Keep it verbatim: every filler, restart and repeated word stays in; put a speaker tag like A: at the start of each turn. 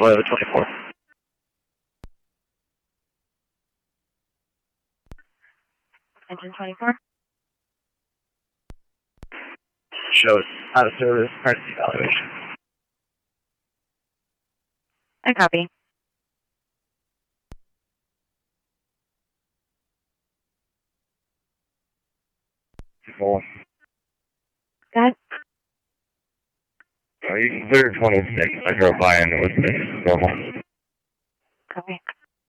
A: Flow twenty-four.
B: Engine twenty-four.
A: Shows out of service, emergency evaluation.
B: I copy.
A: Four.
B: Go ahead.
A: Uh, you can clear twenty-six. I drove by and it was mixed. Normal.
B: Copy.